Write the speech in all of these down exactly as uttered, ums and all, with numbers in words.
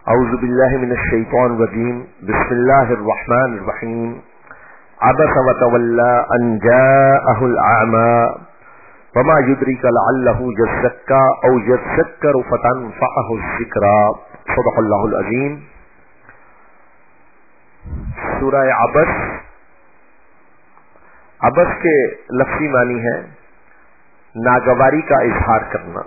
اعوذ باللہ من الشیطان الرجیم بسم اللہ الرحمن الرحیم عبس وتولى ان جاءه الاعمى وما يدرك لعله يزكى او يذكر فتنفعه الذکرى صدق اللہ العظیم۔ سورہ عبس، عبس کے لفظی معنی ہے ناگواری کا اظہار کرنا،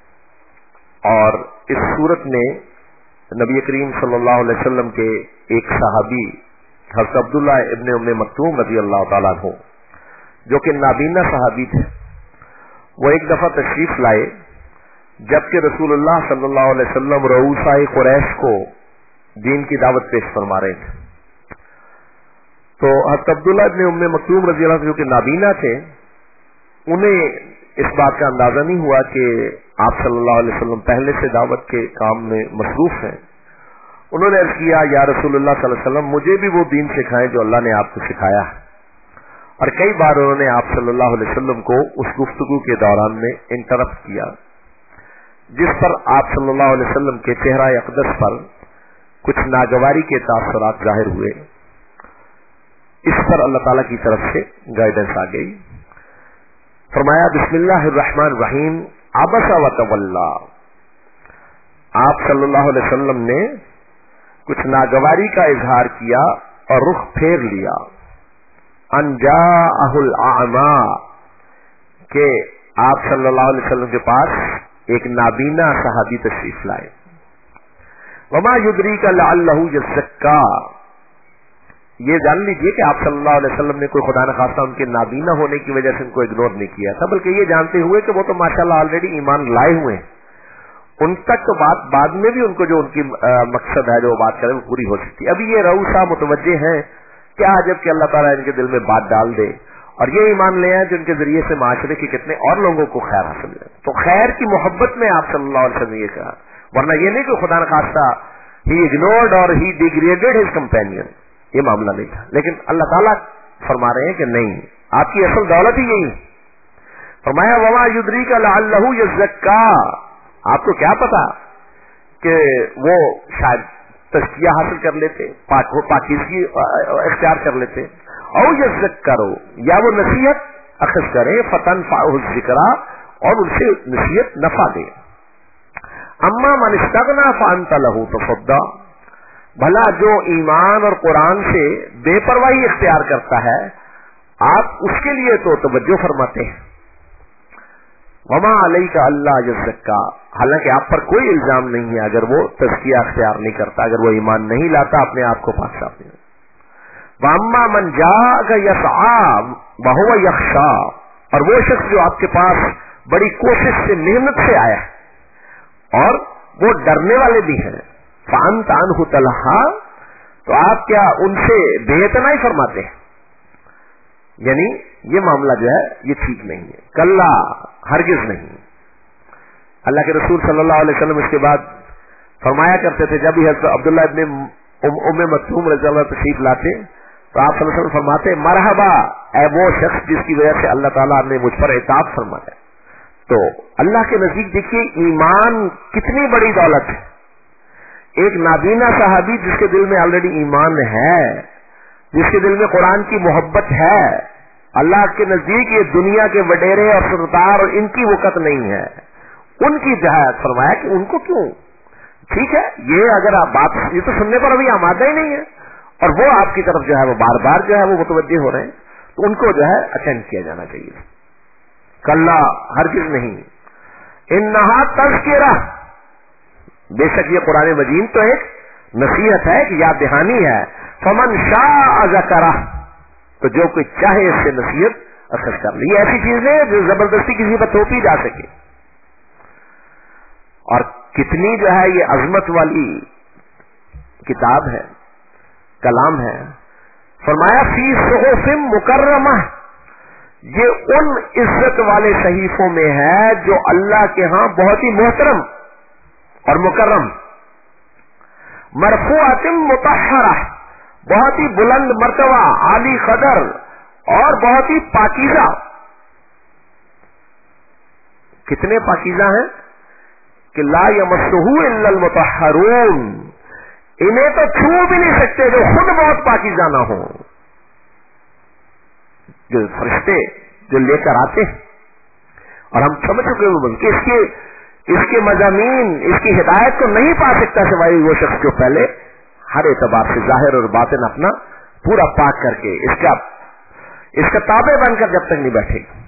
اور اس صورت میں نبی کریم صلی اللہ علیہ وسلم کے ایک صحابی حضرت عبداللہ ابن ام مکتوم رضی اللہ تعالیٰ عنہ، جو کہ نابینا صحابی تھے، وہ ایک دفعہ تشریف لائے جبکہ رسول اللہ صلی اللہ علیہ وسلم رؤوسائے قریش کو دین کی دعوت پیش فرما رہے تھے۔ تو حضرت عبداللہ ابن ام مکتوم رضی اللہ عنہ جو کہ نابینا تھے، انہیں اس بات کا اندازہ نہیں ہوا کہ آپ صلی اللہ علیہ وسلم پہلے سے دعوت کے کام میں مصروف ہیں۔ انہوں نے عرض کیا یا رسول اللہ صلی اللہ علیہ وسلم مجھے بھی وہ دین سکھائیں جو اللہ نے آپ کو سکھایا ہے، اور کئی بار انہوں نے آپ صلی اللہ علیہ وسلم کو اس گفتگو کے دوران میں انٹرپٹ کیا، جس پر آپ صلی اللہ علیہ وسلم کے چہرہ اقدس پر کچھ ناگواری کے تاثرات ظاہر ہوئے۔ اس پر اللہ تعالیٰ کی طرف سے گائیڈنس آ گئی۔ فرمایا بسم اللہ الرحمن الرحیم عبس وتولی، آپ صلی اللہ علیہ وسلم نے کچھ ناگواری کا اظہار کیا اور رخ پھیر لیا، ان جاءہ الاعمی، کہ آپ صلی اللہ علیہ وسلم کے پاس ایک نابینا صحابی تشریف لائے۔ وما یدریک لعلہ یزکا، یہ جان لیجیے کہ آپ صلی اللہ علیہ وسلم نے کوئی خدا نخواستہ ان کے نابینا ہونے کی وجہ سے ان کو اگنور نہیں کیا تھا، بلکہ یہ جانتے ہوئے کہ وہ تو ماشاءاللہ آلریڈی ایمان لائے ہوئے ہیں، ان تک تو بات بعد میں بھی ان کو جو ان کی مقصد ہے جو بات کرے وہ پوری ہو سکتی ہے۔ ابھی یہ رؤوسا متوجہ ہیں، کیا عجب کہ اللہ تعالیٰ ان کے دل میں بات ڈال دے اور یہ ایمان لے آئے جو ان کے ذریعے سے معاشرے کے کتنے اور لوگوں کو خیر حاصل ہے۔ تو خیر کی محبت میں آپ صلی اللہ علیہ وسلم نے یہ کہا، ورنہ یہ نہیں کہ خدا نخواستہ ہی اگنورڈ اور ہی ڈیگریڈیڈ ہز کمپینین، یہ معاملہ نہیں تھا۔ لیکن اللہ تعالیٰ فرما رہے ہیں کہ نہیں، آپ کی اصل دولت ہی یہی۔ فرمایا وما یدریک لعلہ یزکا، آپ کو کیا پتا کہ وہ شاید تزکیہ حاصل کر لیتے، پاکیزگی اختیار کر لیتے، او یذکروا، یا وہ نصیحت اخذ کرے، فتنفعہ الذکریٰ، اور ان سے نصیحت نفع دے۔ اما من استغنی فانت لہ تصدی، بھلا جو ایمان اور قرآن سے بے پرواہی اختیار کرتا ہے آپ اس کے لیے تو توجہ فرماتے ہیں۔ وما علیک اللہ یزکا، حالانکہ آپ پر کوئی الزام نہیں ہے اگر وہ تزکیہ اختیار نہیں کرتا، اگر وہ ایمان نہیں لاتا، اپنے آپ کو پاک صاف نہیں۔ واما من جاءک یسعی وہو یخشی، اور وہ شخص جو آپ کے پاس بڑی کوشش سے محنت سے آیا ہے اور وہ ڈرنے والے بھی ہیں، فانت عنہ تلہا، تو آپ کیا ان سے بے اعتنائی فرماتے ہیں؟ یعنی یہ معاملہ جو ہے یہ ٹھیک نہیں ہے، کلا، ہرگز نہیں۔ اللہ کے رسول صلی اللہ علیہ وسلم اس کے بعد فرمایا کرتے تھے، جب ہی حضرت عبداللہ ابن ام مکتوم رضی اللہ تشریف لاتے تو آپ صلی اللہ علیہ وسلم فرماتے مرحبا، اے وہ شخص جس کی وجہ سے اللہ تعالیٰ نے مجھ پر عتاب فرمایا۔ تو اللہ کے نزدیک دیکھیے ایمان کتنی بڑی دولت ہے۔ ایک نابینا صحابی جس کے دل میں آلریڈی ایمان ہے، جس کے دل میں قرآن کی محبت ہے، اللہ کے نزدیک یہ دنیا کے وڈیرے اور سردار اور ان کی وقت نہیں ہے، ان کی جہاد فرمایا کہ ان کو کیوں، ٹھیک ہے یہ اگر آپ بات یہ تو سننے پر ابھی آمادہ ہی نہیں ہے، اور وہ آپ کی طرف جو ہے وہ بار بار جو ہے وہ متوجہ ہو رہے ہیں، تو ان کو جو ہے اٹینڈ کیا جانا چاہیے۔ کلا، ہرگز نہیں، انہا تذکرہ، بے شک یہ قرآن مجید تو ایک نصیحت ہے، ایک یاد دہانی ہے، فمن شاء ذکرہ، تو جو کوئی چاہے اس سے نصیحت اخذ کر لی۔ ایسی چیزیں جو زبردستی کسی پر تھوپی جا سکے، اور کتنی جو ہے یہ عظمت والی کتاب ہے، کلام ہے۔ فرمایا فی صحف مکرمہ، یہ ان عزت والے صحیفوں میں ہے جو اللہ کے ہاں بہت ہی محترم اور مکرم، مرفوعۃ مطہرہ، بہت ہی بلند مرتبہ، عالی قدر اور بہت ہی پاکیزہ۔ کتنے پاکیزہ ہیں کہ لا یمسہ الا المطہرون، इन्हें तो छू भी नहीं सकते जो खुद बहुत पाकीज़ा ना हो। जो फरिश्ते जो लेकर आते हैं और हम समझ चुके हो कि इसके इसके मज़ामीन, इसकी हिदायत को नहीं पा सकता सिवाय वो शख्स जो पहले हर एतबार से जाहिर और बातिन अपना पूरा पाक करके इसका इसका ताबे बनकर जब तक नहीं बैठेगा।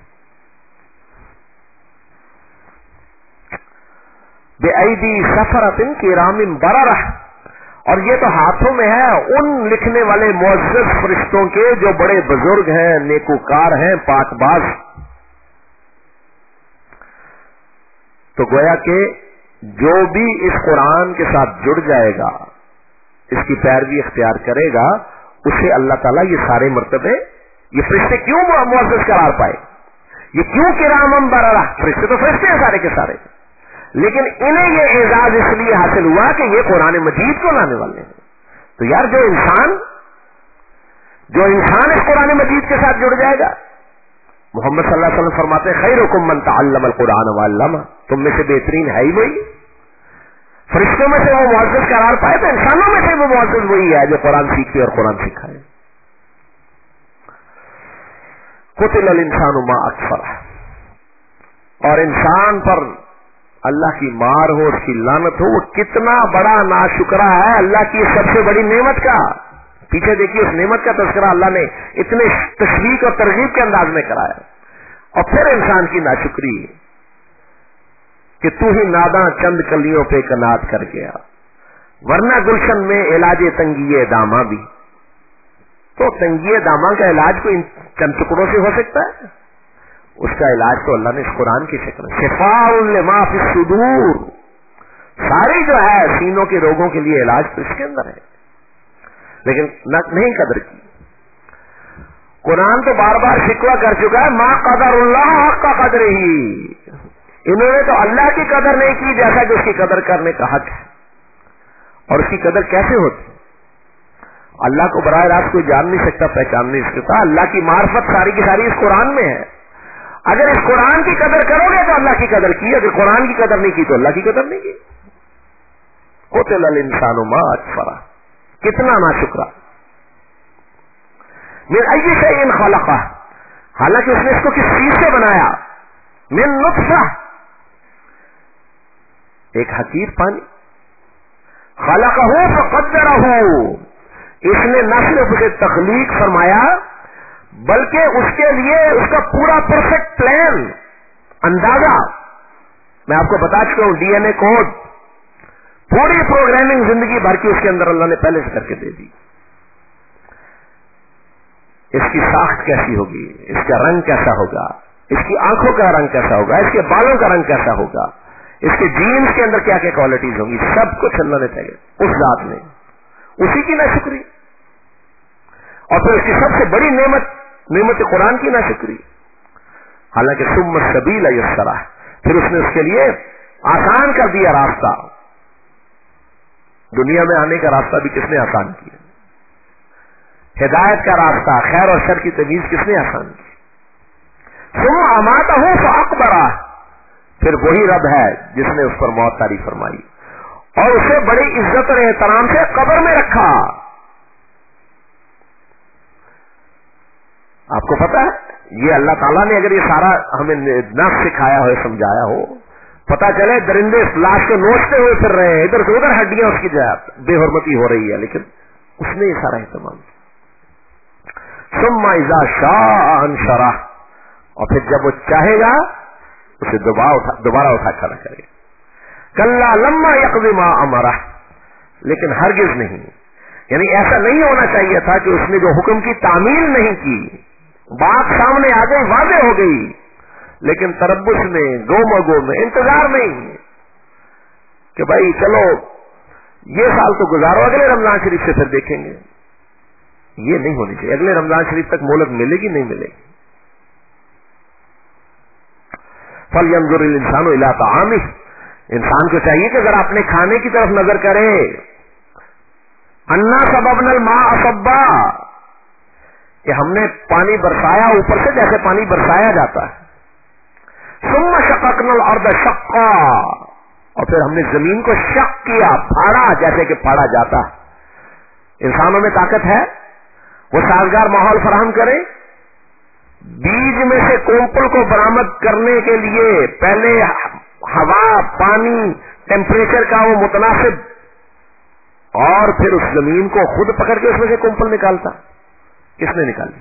बेअईदी सफरतिन किरामिन बररह, और ये तो हाथों में है उन लिखने वाले मुअज़्ज़ज़ फरिश्तों के जो बड़े बुजुर्ग हैं, नेकूकार हैं, पाकबाज। तो गोया कि जो भी इस कुरान के साथ जुड़ जाएगा, इसकी पैरवी इख्तियार करेगा, उसे अल्लाह ताला ये सारे मर्तबे, ये फरिश्ते क्यों मुअज़्ज़ज़ करार पाए, ये क्यों किरामन बररह, फरिश्ते तो फरिश्ते हैं सारे के सारे, लेकिन इन्हें ये एजाज इसलिए हासिल हुआ कि ये कुरान मजीद को लाने वाले हैं। तो यार जो इंसान जो इंसान इस कुरान मजीद के साथ जुड़ जाएगा, मोहम्मद सल्लल्लाहु अलैहि वसल्लम फरमाते हैं खैरुकुम मन तअल्लमल कुरान व अल्लमा, तुम में से बेहतरीन है ही वही। फरिश्तों में से वो मुअज़्ज़ज़ करार पाए तो इंसानों में से वो मुअज़्ज़ज़ वही है जो कुरान सीखते और कुरान सिखाए। कुतिलल इंसानु मा अकफर, और इंसान पर अल्लाह की मार हो, उसकी लानत हो, वो कितना बड़ा नाशुक्रा है अल्लाह की सबसे बड़ी नेमत का। पीछे देखिए उस नेमत का तज़किरा अल्लाह ने इतने तशवीक और तरगीब के अंदाज में कराया, और फिर इंसान की नाशुक्री कि तू ही नादा चंद कलियों पे कनात कर गया, वरना गुलशन में इलाजे तंगिए दामा भी। तो तंगिए दामा का इलाज कोई चंद टुकड़ों से हो सकता है? उसका इलाज तो अल्लाह ने इस कुरान की शक्ल में, शिफाउल लिमा फी सुदूर, सारी जो है सीनों के रोगों के लिए इलाज तो इसके अंदर है, लेकिन न, नहीं कदर की। कुरान तो बार बार शिकवा कर चुका है, मा कदरुल्लाह हक़्क़ क़द्रिही, इन्होंने तो अल्लाह की कदर नहीं की जैसा कि उसकी कदर करने का हक है। और उसकी कदर कैसे होती? अल्लाह को बराह रास्त कोई जान नहीं सकता, पहचान नहीं सकता। अल्लाह की मार्फत सारी की सारी इस कुरान में है। अगर इस कुरान की कदर करोगे तो अल्लाह की कदर की, अगर कुरान की कदर नहीं की तो अल्लाह की कदर नहीं की। कुतिलल इंसानु मा अकफरा, कितना नाशुक्रा। मिन अय्यि शैइन खलक़ह, हालांकि उसने इसको किस चीज से बनाया, मिन नुत्फा, एक हकीर पानी, खलक़हू फ़क़द्दरहू, इसने न सिर्फ उसे तख्लीक फरमाया बल्कि उसके लिए उसका पूरा परफेक्ट प्लान, अंदाजा, मैं आपको बता चुका हूं, डीएनए कोड, पूरी प्रोग्रामिंग जिंदगी भर की उसके अंदर अल्लाह ने पहले से करके दे दी। इसकी साख्त कैसी होगी, इसका रंग कैसा होगा, इसकी आंखों का रंग कैसा होगा, इसके बालों का रंग कैसा होगा, इसके जीन्स के अंदर क्या क्या क्वालिटीज होंगी, सब कुछ अल्लाह ने तय उस जात ने, उसी की नाशुक्री। और फिर उसकी सबसे बड़ी नेमत नेमत कुरान की नाशुक्री। हालांकि सुम्म सबील यस्सरा, फिर उसने उसके लिए आसान कर दिया रास्ता। दुनिया में आने का रास्ता भी किसने आसान किया? हिदायत का रास्ता, खैर और शर की तमीज किसने आसान की? सुम्म अमातहू फ़अक़बरा, फिर वही रब है जिसने उस पर मौत तारी फरमाई और उसे बड़ी इज्जत और एहतराम से कब्र में रखा। आपको पता है, ये अल्लाह ताला ने अगर ये सारा हमें न सिखाया हो, समझाया हो, पता चले दरिंदे लाश को नोचते हुए फिर रहे हैं, इधर से उधर हड्डियां उसकी बेहरमती हो रही है, लेकिन उसने ये सारा एहतमाम किया। सुम्मा इज़ा शाअ अंशरा, और फिर जब वो चाहेगा उसे दोबारा उठा दोबारा उठा खड़ा करेगा। कल्ला लम्मा यक़ज़ि मा अमरा, लेकिन हरगिज नहीं, यानी ऐसा नहीं होना चाहिए था कि उसने जो हुक्म की तामील नहीं की, बात सामने आ गई, वाज़ेह हो गई, लेकिन तरब्बुस में, गोमगो में, इंतजार नहीं कि भाई चलो ये साल तो गुजारो, अगले रमजान शरीफ से फिर देखेंगे, ये नहीं होनी चाहिए। अगले रमजान शरीफ तक मोहलत मिलेगी नहीं मिलेगी। फलयंजुरिल इंसानु इला ताआमिह, इंसान को चाहिए कि जरा अपने खाने की तरफ नजर करे। अन्ना सबबनल मा असब्बा, कि हमने पानी बरसाया ऊपर से जैसे पानी बरसाया जाता है। सुम्मा शक़क़नल अर्द शक़्क़ा, और फिर हमने जमीन को शक किया, फाड़ा जैसे कि फाड़ा जाता है। इंसानों में ताकत है, वो साजगार माहौल फराहम करे। बीज में से कोंपल को बरामद करने के लिए पहले हवा, पानी, टेम्परेचर का वो मुतनासिब, और फिर उस जमीन को खुद पकड़ के उसमें से कोंपल निकालता। किसने निकाली?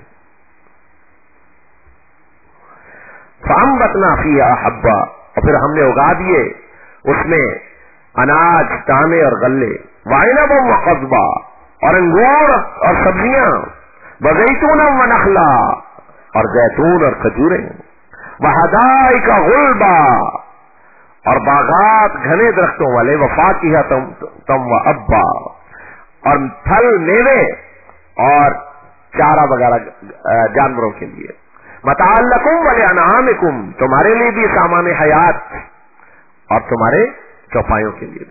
फअंबतना फीहा हब्बा, और फिर हमने उगा दिए उसमें अनाज, दाने और गल्ले, वाइनबा व कज़बा, और अंगूर और सब्जियां, वज़ैतून व नखला, और जैतून और खजूरें, वहदाइका गुल्बा, और बागात घने दरख्तों वाले, वफाकिहा तम तम व अब्बा, और फल, मेवे और चारा वगैरह जानवरों के लिए। मताअल्लकुम व लिअनआमिकुम, तुम्हारे लिए भी सामान हयात और तुम्हारे चौपायों के लिए भी।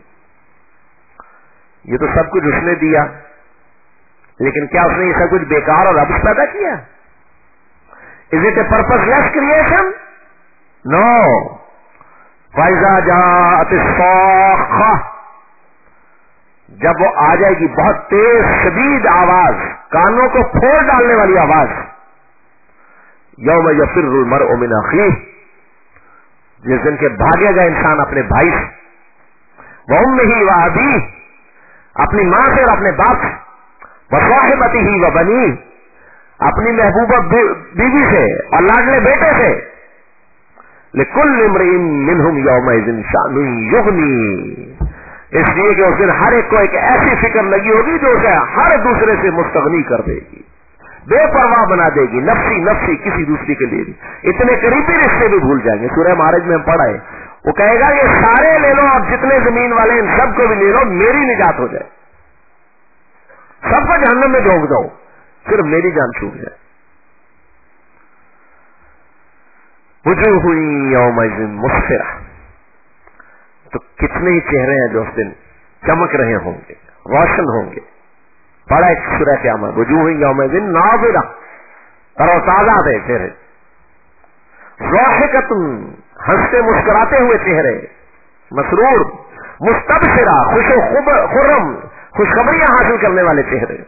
ये तो सब कुछ उसने दिया, लेकिन क्या उसने ये सब कुछ बेकार और अब्स पैदा किया? Is it a purposeless creation? No. फैजा जात अस्साखा, जब वो आ जाएगी बहुत तेज शदीद आवाज, कानों को फोड़ डालने वाली आवाज, यौम यफिर्रुल मरअु मिन अखीह, जिस दिन के भागेगा इंसान अपने भाई से, व उम्मिही व अबीह, अपनी मां से और अपने बाप से, व साहिबतिही व बनीह, अपनी महबूबा बीवी से और लाडले बेटे से, लिकुल्लि इम्रिइन मिनहुम यौमइज़िन शानुन युगनी, इसलिए कि उस दिन हर एक को एक ऐसी फिक्र लगी होगी जो उसे हर दूसरे से मुस्तगनी कर देगी, बेपरवाह बना देगी, नफसी नफसी, किसी दूसरे के लिए भी। इतने करीबी रिश्ते भी भूल जाएंगे। सूरह मारिज में हम पढ़ा है, वो कहेगा ये सारे ले लो और जितने जमीन वाले इन सबको भी ले लो, मेरी निजात हो जाए, सबको जहन्नम में झोंक दो, सिर्फ मेरी जान छूट जाए। वुजूहुन यौमइज़िन मुस्फिरा, तो कितने ही चेहरे हैं जो उस दिन चमक रहे होंगे, रोशन होंगे। पढ़ा एक सूरह क़यामत, वुजूहुन यौमइज़िन नाज़िरा, तरोताजा थे चेहरे, ज़ाहिकतुन, हंसते मुस्कुराते हुए चेहरे, मसरूर, मुस्तबशिरा, खुशो खुर्रम, खुशखबरियां हासिल करने वाले चेहरे,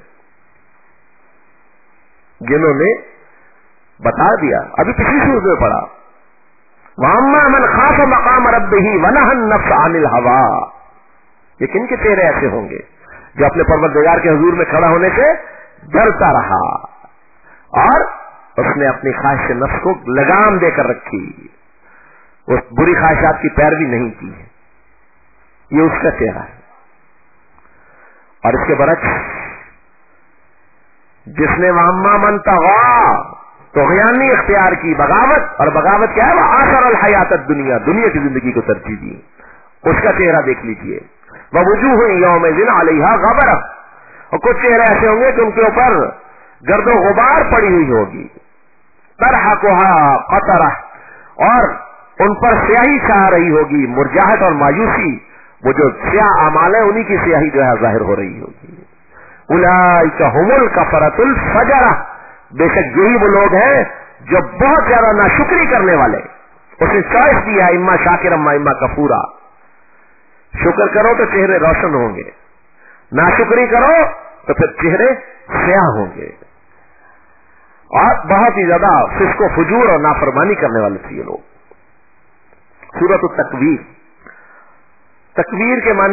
जिन्होंने बता दिया। अभी पिछली सूरत में पढ़ा, वअम्मा मन खाफ मकाम रब्बिही व नहन नफ्स अनिल हवा, ये किनके चेहरे ऐसे होंगे? जो अपने परवरदिगार के हुजूर में खड़ा होने से डरता रहा और उसने अपनी ख्वाहिश नफ्स को लगाम देकर रखी, उस बुरी ख्वाहिशात की पैरवी नहीं की। ये उसका चेहरा है। और इसके बरक्स जिसने वअम्मा मन तग़ा, तग़यानी इख्तियार की, बगावत, और बगावत क्या है? वह आसर अल हयात दुनिया, दुनिया की जिंदगी को तरजीह दी, उसका चेहरा देख लीजिए। ववुजूहुन यौमइज़िन अलैहा गबरा, और कुछ चेहरे ऐसे होंगे कि उनके ऊपर गर्दो गुबार पड़ी हुई होगी, तरहकुहा क़तरा, और उन पर स्याही छा रही होगी, मुरजाहत और मायूसी, वो जो स्याह अमाल है उन्हीं की स्याही जो है जाहिर हो रही होगी। उलाइका हुमुल कफरतुल फजरा, बेशक यही वो लोग हैं जो बहुत ज्यादा नाशुक्री करने वाले। उसने चॉइस दिया, इम्मा शाकिरम इम्मा कफूरा, शुक्र करो तो चेहरे रोशन होंगे, नाशुक्री करो तो फिर चेहरे स्याह होंगे। और बहुत ही ज्यादा फिस्को फुजूर और नाफरमानी करने वाले थे ये लोग। सूरत तकवीर, तकवीर के मानी